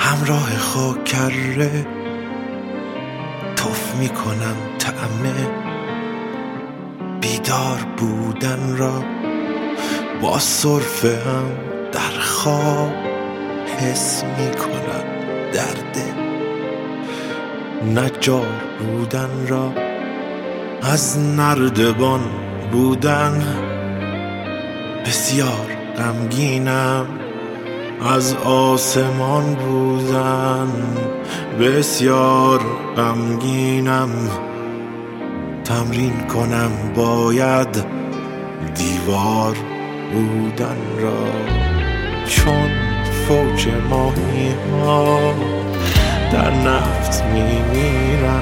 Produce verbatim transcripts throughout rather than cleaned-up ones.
همراه خاکره توف میکنم طعم بیدار بودن را، با سرفه هم در خواب حس میکنم درد نجار بودن را. از نردبان بودن بسیار غمگینم، از آسمان بودن بسیار غمگینم. تمرین کنم باید دیوار بودن را، چون فوج ماهی ها در نفت میمیرم.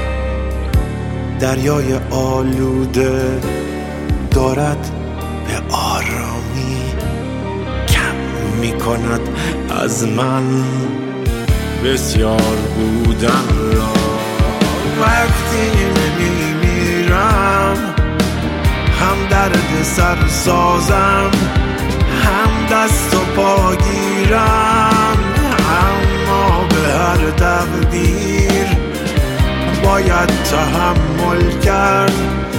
دریای آلوده دارد به آرامی کم میکند از من بسیار بودن را. وقتی میمیرم هم درد سر سازم، هم دست و پا گیرم، اما به هر تقدیر باید تحمل کرد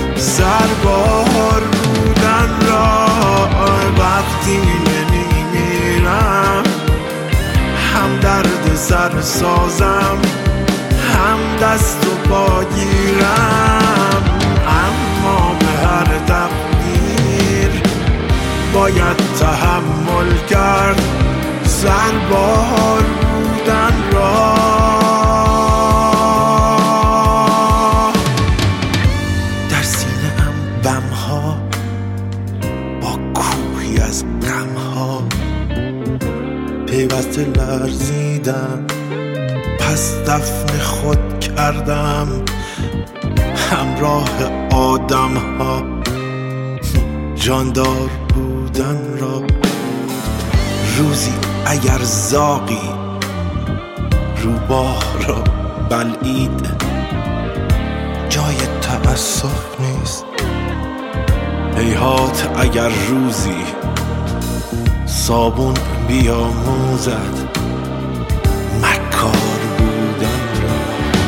سربار بودن را. وقتی نمیمیرم هم درد سر سازم، هم دست و پا گیرم، اما به هر تقدیر باید تحمل کرد سربار بودن را. در سینه ام بمها با کوهی از غمها پیوسته لرزیدم، پس دفن خود کردم همراه آدم ها جاندار بودن را. روزی اگر زاغی روباه را بلعید جای تأسف نیست. هیهات اگر روزی صابون بیاموزد مکار بودن را.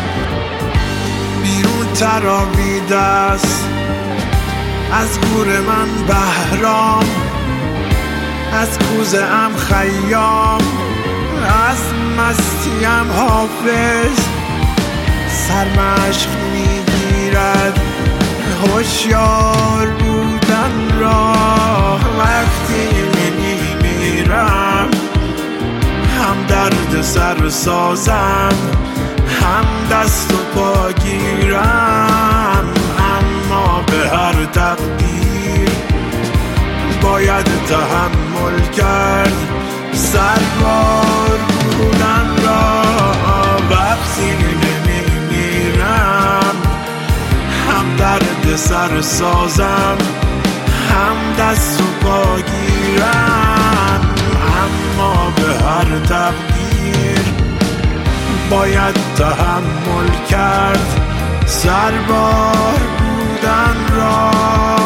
بیرون تراویده است از گور من بهرام، از کوزه ام خیام، از مستیم حافظ. سرمشق میگیرد هوشیار بودن را. وقتی میمیرم هم درد سر سازم، هم دست و پا گیرم، اما به هر تقدیر باید تحمل کرد سربار بودن را. وقتی نمیمیرم هم درد سر سازم، هم دست و پا گیرم، اما به هر تقدیر باید تحمل کرد سربار بودن را.